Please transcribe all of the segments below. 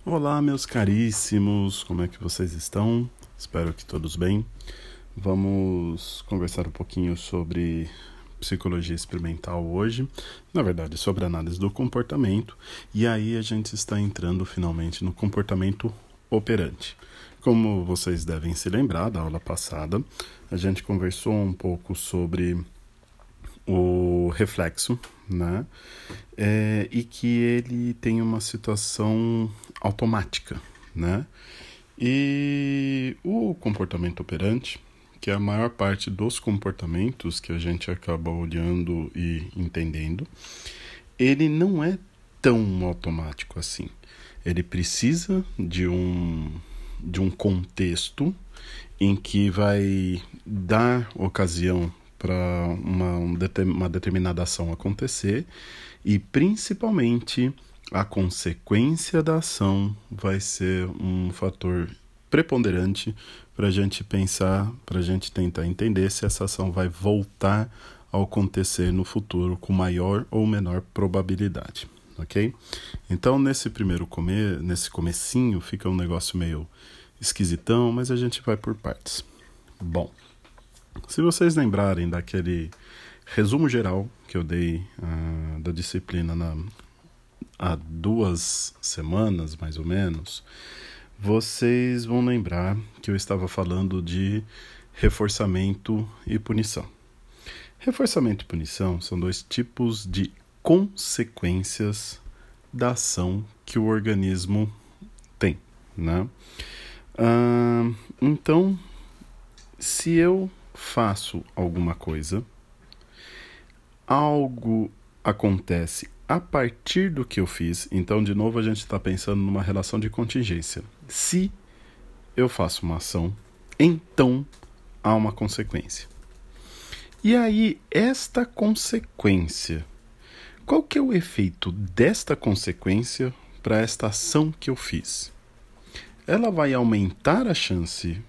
Olá, meus caríssimos, como é que vocês estão? Espero que todos bem. Vamos conversar um pouquinho sobre psicologia experimental hoje, na verdade, sobre análise do comportamento, e aí a gente está entrando finalmente no comportamento operante. Como vocês devem se lembrar da aula passada, a gente conversou um pouco sobre o reflexo, né? E que ele tem uma situação automática, né? E o comportamento operante, que é a maior parte dos comportamentos que a gente acaba olhando e entendendo, ele não é tão automático assim. Ele precisa de um contexto em que vai dar ocasião para uma determinada ação acontecer e, principalmente, a consequência da ação vai ser um fator preponderante para a gente pensar, para a gente tentar entender se essa ação vai voltar a acontecer no futuro com maior ou menor probabilidade, ok? Então, nesse comecinho, fica um negócio meio esquisitão, mas a gente vai por partes. Bom, se vocês lembrarem daquele resumo geral que eu dei da disciplina há 2 semanas, mais ou menos, vocês vão lembrar que eu estava falando de reforçamento e punição. Reforçamento e punição são 2 tipos de consequências da ação que o organismo tem, né? Então, se eu faço alguma coisa, algo acontece a partir do que eu fiz. Então, de novo, a gente está pensando numa relação de contingência. Se eu faço uma ação, então há uma consequência. E aí, esta consequência, qual que é o efeito desta consequência para esta ação que eu fiz? Ela vai aumentar a chance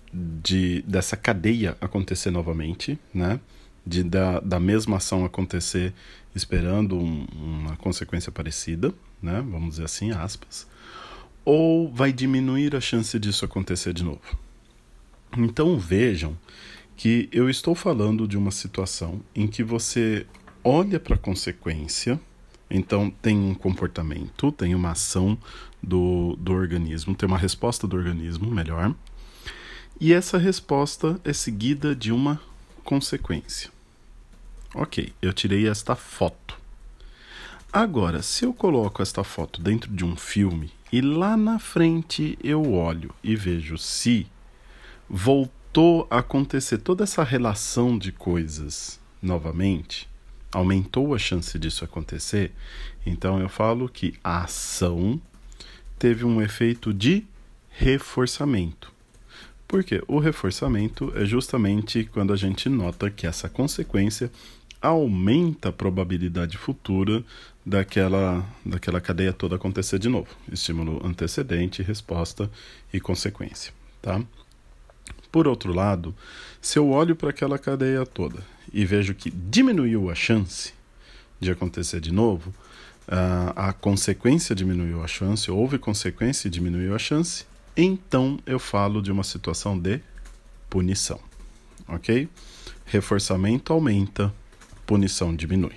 dessa cadeia acontecer novamente, né? Da mesma ação acontecer esperando uma consequência parecida, né? Vamos dizer assim, aspas, ou vai diminuir a chance disso acontecer de novo. Então vejam que eu estou falando de uma situação em que você olha para a consequência, então tem um comportamento, tem uma ação do organismo, tem uma resposta do organismo, melhor, e essa resposta é seguida de uma consequência. Ok, eu tirei esta foto. Agora, se eu coloco esta foto dentro de um filme e lá na frente eu olho e vejo se voltou a acontecer toda essa relação de coisas novamente, aumentou a chance disso acontecer, então eu falo que a ação teve um efeito de reforçamento. Porque o reforçamento é justamente quando a gente nota que essa consequência aumenta a probabilidade futura daquela cadeia toda acontecer de novo. Estímulo antecedente, resposta e consequência, tá? Por outro lado, se eu olho para aquela cadeia toda e vejo que diminuiu a chance de acontecer de novo, a consequência diminuiu a chance, houve consequência e diminuiu a chance, então eu falo de uma situação de punição, ok? Reforçamento aumenta, punição diminui.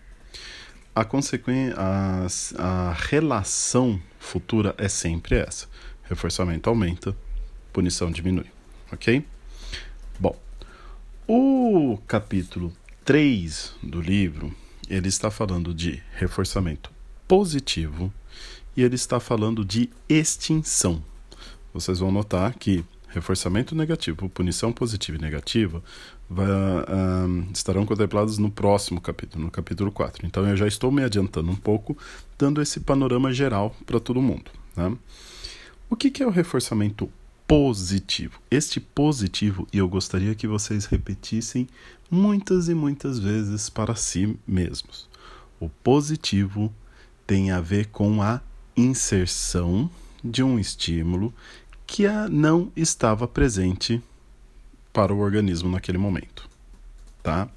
A relação futura é sempre essa. Reforçamento aumenta, punição diminui, ok? Bom, o capítulo 3 do livro, ele está falando de reforçamento positivo e ele está falando de extinção. Vocês vão notar que reforçamento negativo, punição positiva e negativa estarão contemplados no próximo capítulo, no capítulo 4. Então eu já estou me adiantando um pouco, dando esse panorama geral para todo mundo, né? O que é o reforçamento positivo? Este positivo, e eu gostaria que vocês repetissem muitas e muitas vezes para si mesmos. O positivo tem a ver com a inserção de um estímulo que não estava presente para o organismo naquele momento, tá?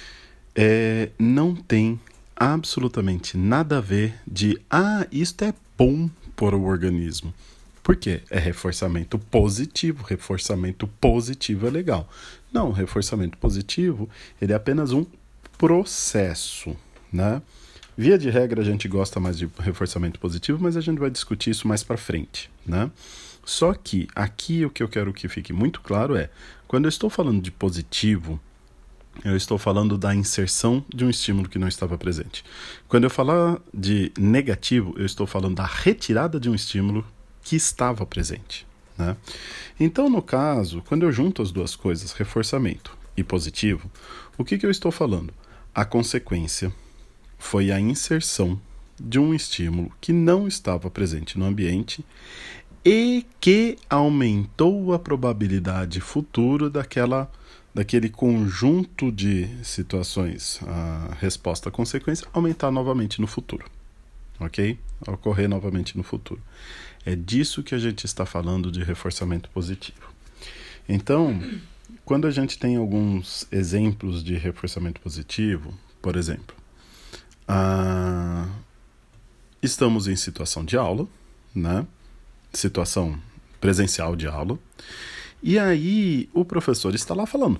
Não tem absolutamente nada a ver de isto é bom para o organismo. Por quê? É reforçamento positivo. Reforçamento positivo é legal. Não, reforçamento positivo, ele é apenas um processo, né? Via de regra, a gente gosta mais de reforçamento positivo, mas a gente vai discutir isso mais para frente, né? Só que aqui o que eu quero que fique muito claro é, quando eu estou falando de positivo, eu estou falando da inserção de um estímulo que não estava presente. Quando eu falar de negativo, eu estou falando da retirada de um estímulo que estava presente, né? Então, no caso, quando eu junto as duas coisas, reforçamento e positivo, o que eu estou falando? A consequência foi a inserção de um estímulo que não estava presente no ambiente e que aumentou a probabilidade futura daquele conjunto de situações, a resposta à consequência, aumentar novamente no futuro, ok? Ocorrer novamente no futuro. É disso que a gente está falando de reforçamento positivo. Então, quando a gente tem alguns exemplos de reforçamento positivo, por exemplo, estamos em situação de aula, né? Situação presencial de aula, e aí o professor está lá falando.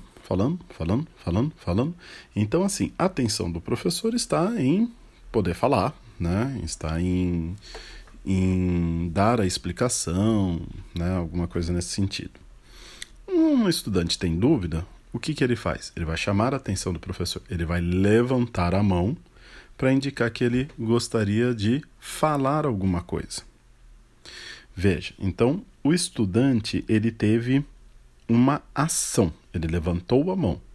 Então, assim, a atenção do professor está em poder falar, né? Está em dar a explicação, né? Alguma coisa nesse sentido. Um estudante tem dúvida, o que ele faz? Ele vai chamar a atenção do professor, ele vai levantar a mão para indicar que ele gostaria de falar alguma coisa. Veja, então o estudante ele teve uma ação, ele levantou a mão.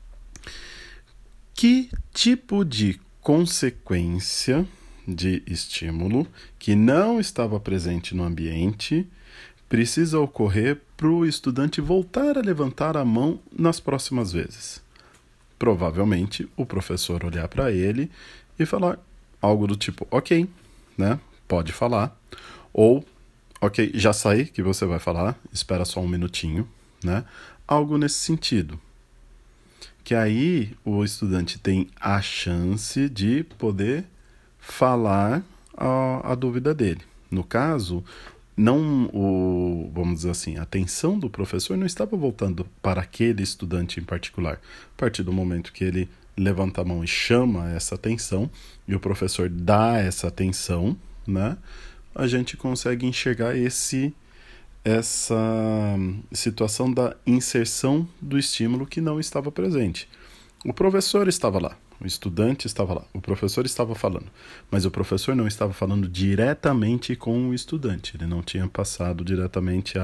Que tipo de consequência de estímulo que não estava presente no ambiente precisa ocorrer para o estudante voltar a levantar a mão nas próximas vezes? Provavelmente o professor olhar para ele e falar algo do tipo, ok, né? Pode falar. Ou, ok, já sei que você vai falar, espera só um minutinho, né? Algo nesse sentido. Que aí o estudante tem a chance de poder falar a dúvida dele. No caso, vamos dizer assim, a atenção do professor não estava voltando para aquele estudante em particular. A partir do momento que ele levanta a mão e chama essa atenção, e o professor dá essa atenção, né, a gente consegue enxergar essa situação da inserção do estímulo que não estava presente. O professor estava lá, o estudante estava lá, o professor estava falando, mas o professor não estava falando diretamente com o estudante, ele não tinha passado diretamente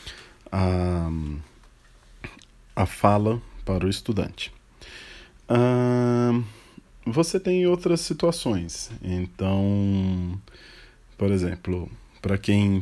a fala para o estudante. Você tem outras situações. Então, por exemplo, para quem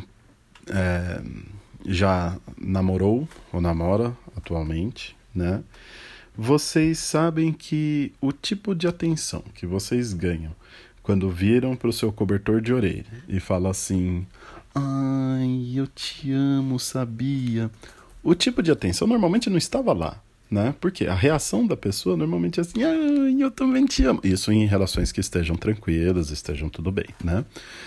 já namorou ou namora atualmente, né? Vocês sabem que o tipo de atenção que vocês ganham quando viram para o seu cobertor de orelha e falam assim, ai, eu te amo, sabia? O tipo de atenção normalmente não estava lá, né? Porque a reação da pessoa normalmente é assim, ai, eu também te amo. Isso em relações que estejam tranquilas, estejam tudo bem, né?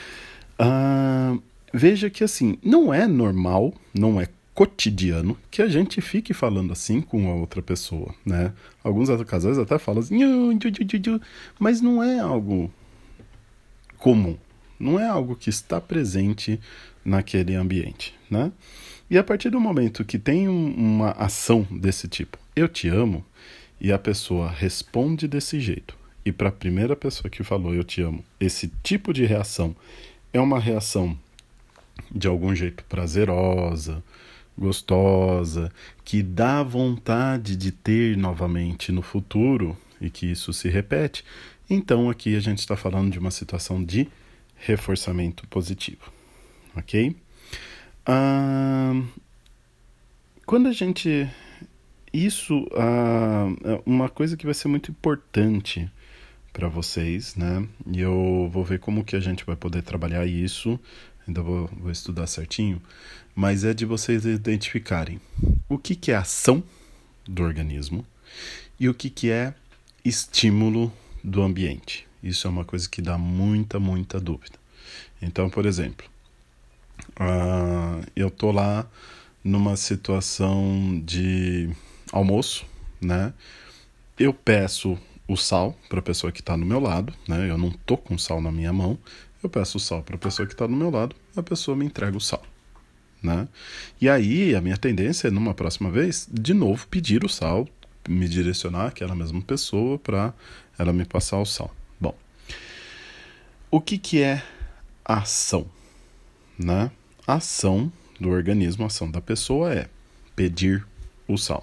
Veja que assim, não é normal, não é cotidiano que a gente fique falando assim com a outra pessoa, né? Alguns casais até falam assim, mas não é algo comum, não é algo que está presente naquele ambiente, né? E a partir do momento que tem uma ação desse tipo, eu te amo, e a pessoa responde desse jeito, e para a primeira pessoa que falou eu te amo, esse tipo de reação é uma reação de algum jeito prazerosa, gostosa, que dá vontade de ter novamente no futuro e que isso se repete, então aqui a gente está falando de uma situação de reforçamento positivo, ok? Quando a gente... Isso é uma coisa que vai ser muito importante para vocês, né? E eu vou ver como que a gente vai poder trabalhar isso, ainda vou estudar certinho, mas é de vocês identificarem o que é ação do organismo e o que é estímulo do ambiente. Isso é uma coisa que dá muita dúvida. Então, por exemplo, eu tô lá numa situação de almoço, né? Eu peço o sal para a pessoa que está no meu lado, né? Eu não tô com sal na minha mão. Eu peço o sal para a pessoa que está do meu lado, a pessoa me entrega o sal, né? E aí a minha tendência é, numa próxima vez, de novo pedir o sal, me direcionar àquela mesma pessoa para ela me passar o sal. Bom, o que é ação, né? A ação do organismo, a ação da pessoa é pedir o sal.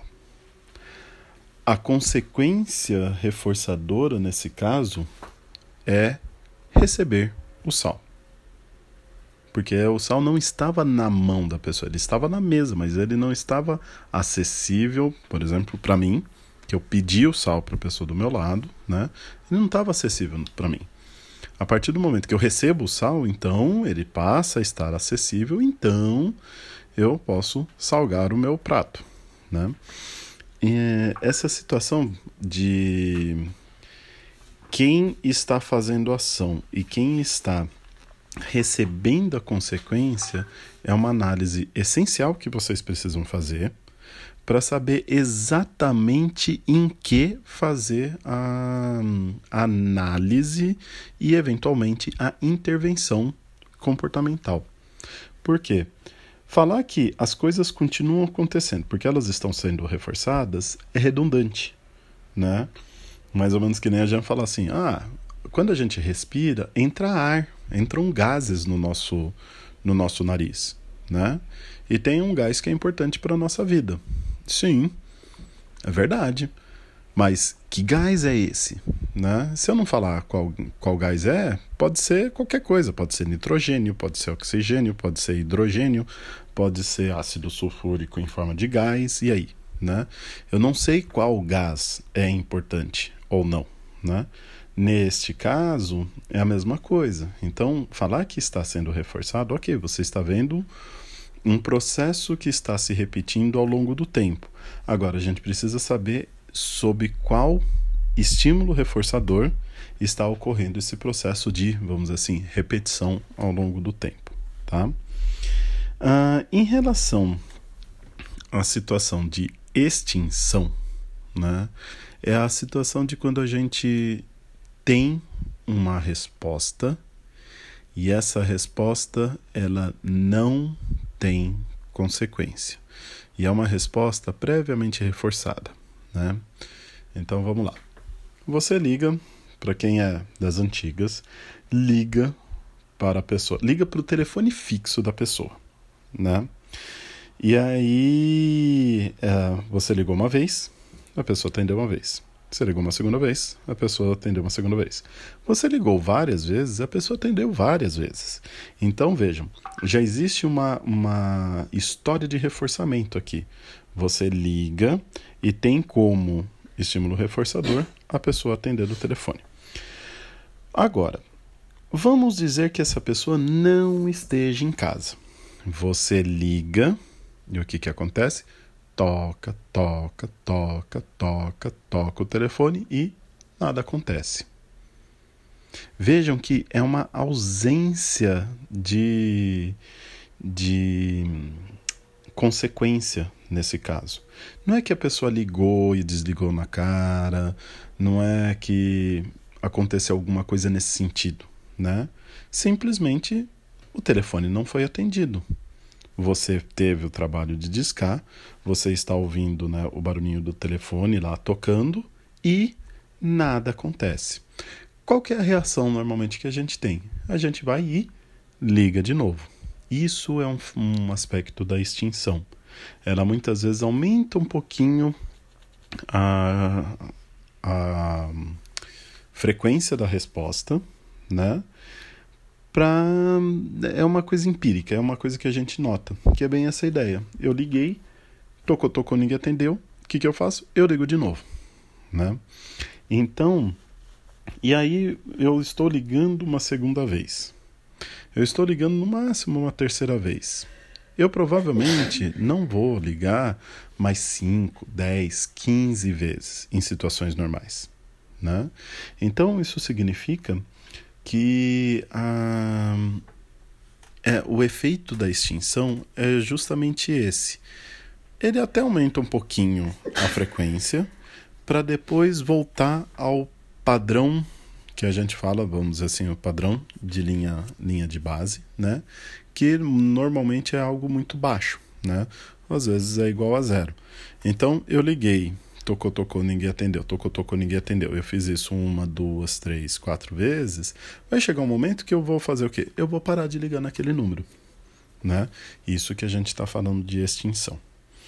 A consequência reforçadora, nesse caso, é receber o sal. Porque o sal não estava na mão da pessoa, ele estava na mesa, mas ele não estava acessível, por exemplo, para mim, que eu pedi o sal para a pessoa do meu lado, né? Ele não estava acessível para mim. A partir do momento que eu recebo o sal, então ele passa a estar acessível, então eu posso salgar o meu prato, né? E essa situação de quem está fazendo ação e quem está recebendo a consequência é uma análise essencial que vocês precisam fazer para saber exatamente em que fazer a análise e, eventualmente, a intervenção comportamental. Por quê? Falar que as coisas continuam acontecendo porque elas estão sendo reforçadas é redundante, né? Mais ou menos que nem a gente fala assim, quando a gente respira, entra ar, entram gases no nosso nariz, né? E tem um gás que é importante para a nossa vida. Sim, é verdade. Mas que gás é esse? Né? Se eu não falar qual gás é, pode ser qualquer coisa. Pode ser nitrogênio, pode ser oxigênio, pode ser hidrogênio, pode ser ácido sulfúrico em forma de gás. E aí? Né? Eu não sei qual gás é importante ou não. Né? Neste caso, é a mesma coisa. Então, falar que está sendo reforçado, ok, você está vendo um processo que está se repetindo ao longo do tempo. Agora, a gente precisa saber sob qual estímulo reforçador está ocorrendo esse processo de, vamos dizer assim, repetição ao longo do tempo. Tá? Em relação à situação de extinção, né, é a situação de quando a gente tem uma resposta e essa resposta ela não tem consequência. E é uma resposta previamente reforçada, né? Então vamos lá. Você liga, para quem é das antigas, liga para a pessoa, liga para o telefone fixo da pessoa, né? E aí você ligou uma vez, a pessoa atendeu uma vez. Você ligou uma segunda vez, a pessoa atendeu uma segunda vez. Você ligou várias vezes, a pessoa atendeu várias vezes. Então, vejam, já existe uma história de reforçamento aqui. Você liga e tem como estímulo reforçador a pessoa atender o telefone. Agora, vamos dizer que essa pessoa não esteja em casa. Você liga e o que acontece? Toca o telefone e nada acontece. Vejam que é uma ausência de consequência nesse caso. Não é que a pessoa ligou e desligou na cara, não é que aconteceu alguma coisa nesse sentido, né? Simplesmente o telefone não foi atendido. Você teve o trabalho de discar, você está ouvindo, né, o barulhinho do telefone lá tocando e nada acontece. Qual que é a reação normalmente que a gente tem? A gente vai e liga de novo. Isso é um aspecto da extinção. Ela muitas vezes aumenta um pouquinho a frequência da resposta, né? É uma coisa empírica, é uma coisa que a gente nota, que é bem essa ideia. Eu liguei, tocou, ninguém atendeu, o que eu faço? Eu ligo de novo, né? Então, e aí eu estou ligando uma segunda vez. Eu estou ligando no máximo uma terceira vez. Eu provavelmente não vou ligar mais 5, 10, 15 vezes em situações normais, né? Então, isso significa que o efeito da extinção é justamente esse. Ele até aumenta um pouquinho a frequência para depois voltar ao padrão que a gente fala, vamos dizer assim, o padrão de linha de base, né? Que normalmente é algo muito baixo, né? Às vezes é igual a zero. Então eu liguei, tocou, ninguém atendeu, tocou, ninguém atendeu. Eu fiz isso 1, 2, 3, 4 vezes. Vai chegar um momento que eu vou fazer o quê? Eu vou parar de ligar naquele número, né? Isso que a gente está falando de extinção.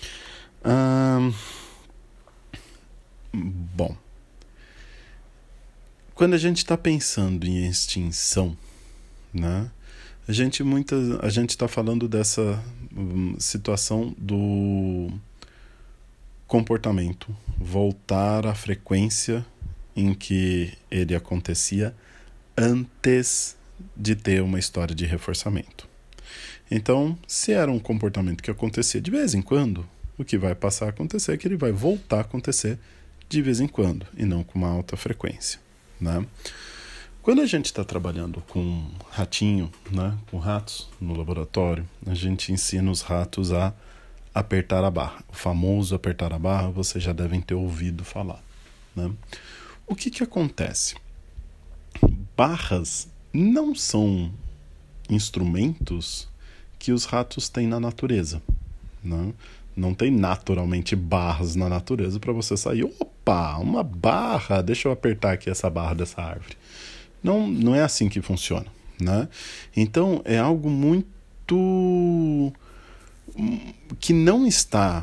Bom, quando a gente está pensando em extinção, né, a gente está falando dessa situação do comportamento voltar à frequência em que ele acontecia antes de ter uma história de reforçamento. Então, se era um comportamento que acontecia de vez em quando, o que vai passar a acontecer é que ele vai voltar a acontecer de vez em quando, e não com uma alta frequência, né? Quando a gente está trabalhando com ratinho, né, com ratos no laboratório, a gente ensina os ratos a apertar a barra. O famoso apertar a barra, vocês já devem ter ouvido falar, né? O que acontece? Barras não são instrumentos que os ratos têm na natureza, né? Não tem naturalmente barras na natureza para você sair. Opa, uma barra, deixa eu apertar aqui essa barra dessa árvore. Não é assim que funciona, né? Então, é algo muito que não está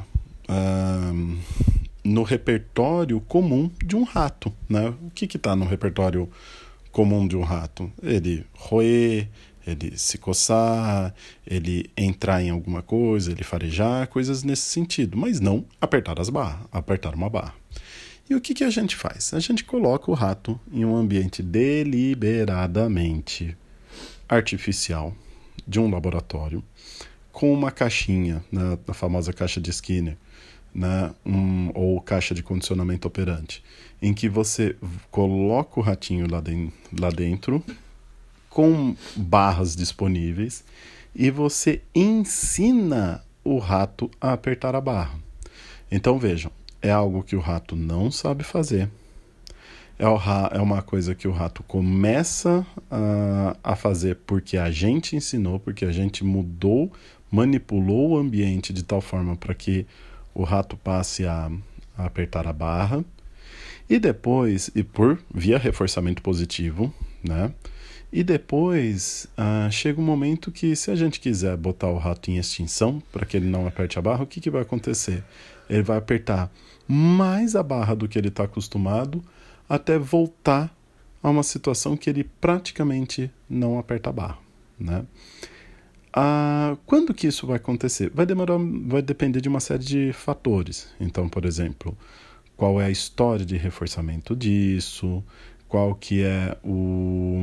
no repertório comum de um rato, né? O que está no repertório comum de um rato? Ele roer, ele se coçar, ele entrar em alguma coisa, ele farejar, coisas nesse sentido, mas não apertar uma barra. E o que a gente faz? A gente coloca o rato em um ambiente deliberadamente artificial de um laboratório, com uma caixinha, né, a famosa caixa de Skinner, né, ou caixa de condicionamento operante, em que você coloca o ratinho lá dentro com barras disponíveis e você ensina o rato a apertar a barra. Então vejam, é algo que o rato não sabe fazer. É uma coisa que o rato começa a fazer porque a gente ensinou, porque a gente manipulou o ambiente de tal forma para que o rato passe a apertar a barra. E depois, via reforçamento positivo, né? E depois chega um momento que, se a gente quiser botar o rato em extinção para que ele não aperte a barra, o que vai acontecer? Ele vai apertar mais a barra do que ele está acostumado até voltar a uma situação que ele praticamente não aperta a barra, né? Quando que isso vai acontecer? Vai depender de uma série de fatores. Então, por exemplo, qual é a história de reforçamento disso, qual que é o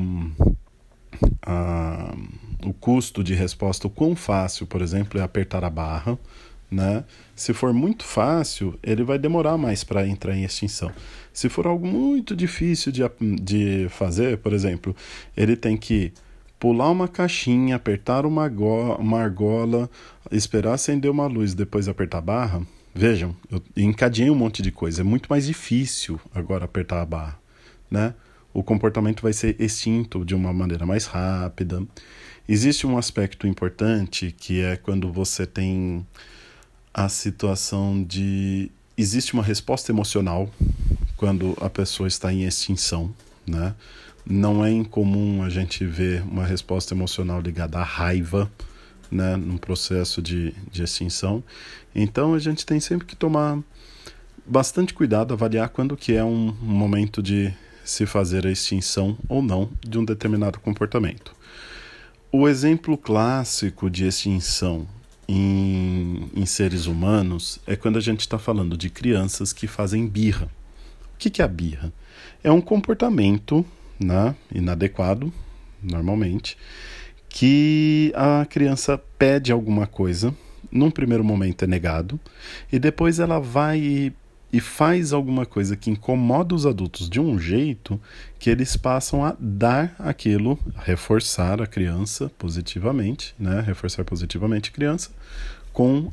custo de resposta, o quão fácil, por exemplo, é apertar a barra, né? Se for muito fácil, ele vai demorar mais para entrar em extinção. Se for algo muito difícil de fazer, por exemplo, ele tem que pular uma caixinha, apertar uma argola, esperar acender uma luz, depois apertar a barra. Vejam, eu encadeei um monte de coisa. É muito mais difícil agora apertar a barra, né? O comportamento vai ser extinto de uma maneira mais rápida. Existe um aspecto importante que é quando você tem a situação de... Existe uma resposta emocional quando a pessoa está em extinção, né? Não é incomum a gente ver uma resposta emocional ligada à raiva, né, num processo de extinção. Então a gente tem sempre que tomar bastante cuidado, avaliar quando que é um momento de se fazer a extinção ou não de um determinado comportamento. O exemplo clássico de extinção em seres humanos é quando a gente está falando de crianças que fazem birra. O que é a birra? É um comportamento, né, inadequado, normalmente, que a criança pede alguma coisa, num primeiro momento é negado, e depois ela vai e faz alguma coisa que incomoda os adultos de um jeito que eles passam a dar aquilo, reforçar a criança positivamente, né? Reforçar positivamente a criança com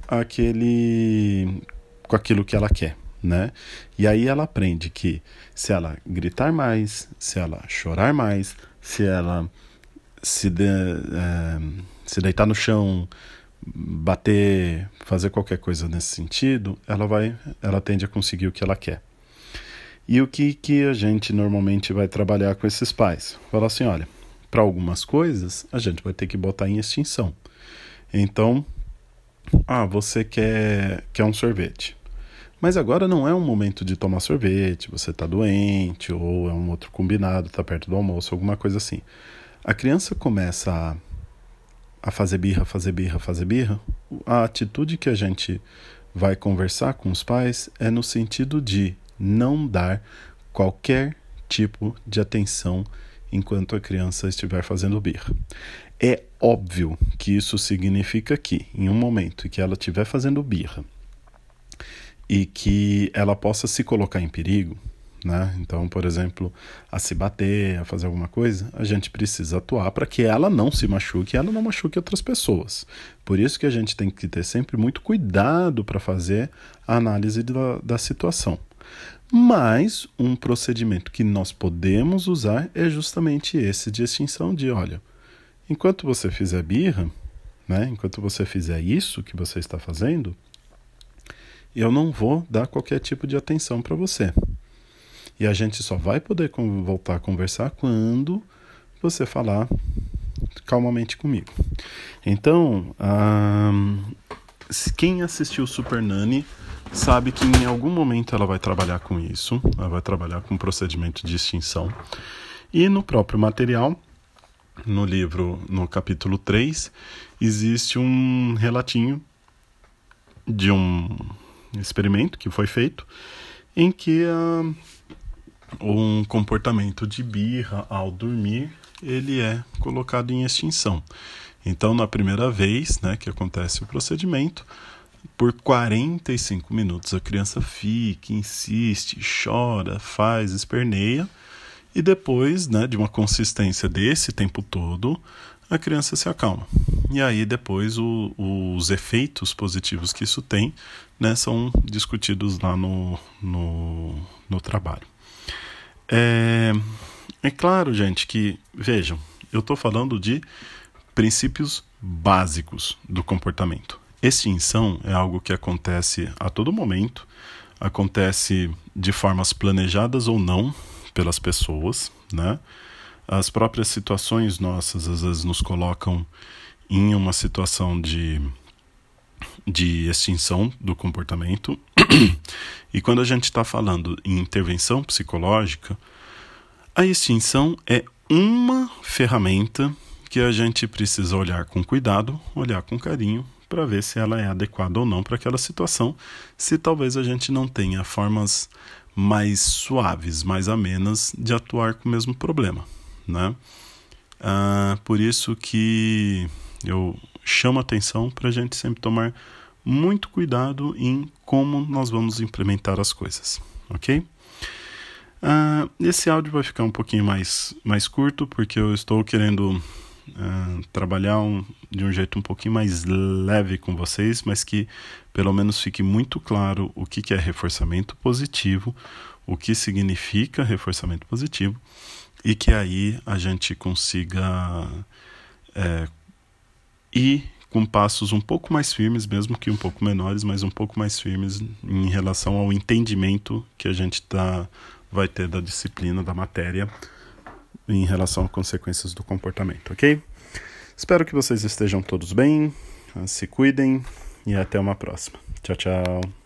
aquilo que ela quer, né? E aí ela aprende que se ela gritar mais, se ela chorar mais, se ela se deitar no chão, bater, fazer qualquer coisa nesse sentido, ela tende a conseguir o que ela quer. E o que a gente normalmente vai trabalhar com esses pais? Falar assim, olha, para algumas coisas a gente vai ter que botar em extinção. Então, você quer um sorvete. Mas agora não é um momento de tomar sorvete, você está doente, ou é um outro combinado, está perto do almoço, alguma coisa assim. A criança começa a fazer birra, a atitude que a gente vai conversar com os pais é no sentido de não dar qualquer tipo de atenção enquanto a criança estiver fazendo birra. É óbvio que isso significa que, em um momento em que ela estiver fazendo birra e que ela possa se colocar em perigo, né? Então, por exemplo, a se bater, a fazer alguma coisa, a gente precisa atuar para que ela não se machuque e ela não machuque outras pessoas. Por isso que a gente tem que ter sempre muito cuidado para fazer a análise da situação. Mas um procedimento que nós podemos usar é justamente esse de extinção de, olha, enquanto você fizer birra, né, enquanto você fizer isso que você está fazendo, eu não vou dar qualquer tipo de atenção para você. E a gente só vai poder voltar a conversar quando você falar calmamente comigo. Então, quem assistiu Super Nanny sabe que em algum momento ela vai trabalhar com isso, ela vai trabalhar com o procedimento de extinção. E no próprio material, no livro, no capítulo 3, existe um relatinho de um experimento que foi feito em que um comportamento de birra ao dormir, ele é colocado em extinção. Então, na primeira vez, né, que acontece o procedimento, por 45 minutos a criança fica, insiste, chora, faz, esperneia, e depois, né, de uma consistência desse tempo todo, a criança se acalma. E aí depois os efeitos positivos que isso tem, né, são discutidos lá no trabalho. É claro, gente, que, vejam, eu estou falando de princípios básicos do comportamento. Extinção é algo que acontece a todo momento, acontece de formas planejadas ou não pelas pessoas, né? As próprias situações nossas às vezes nos colocam em uma situação de extinção do comportamento. E quando a gente está falando em intervenção psicológica, a extinção é uma ferramenta que a gente precisa olhar com cuidado, olhar com carinho, para ver se ela é adequada ou não para aquela situação, se talvez a gente não tenha formas mais suaves, mais amenas de atuar com o mesmo problema, né? Por isso que eu chamo a atenção para a gente sempre tomar muito cuidado em como nós vamos implementar as coisas, ok? Esse áudio vai ficar um pouquinho mais curto, porque eu estou querendo trabalhar de um jeito um pouquinho mais leve com vocês, mas que pelo menos fique muito claro o que é reforçamento positivo, o que significa reforçamento positivo, e que aí a gente consiga ir com passos um pouco mais firmes, mesmo que um pouco menores, mas um pouco mais firmes em relação ao entendimento que a gente vai ter da disciplina, da matéria, em relação a consequências do comportamento, ok? Espero que vocês estejam todos bem, se cuidem e até uma próxima. Tchau, tchau.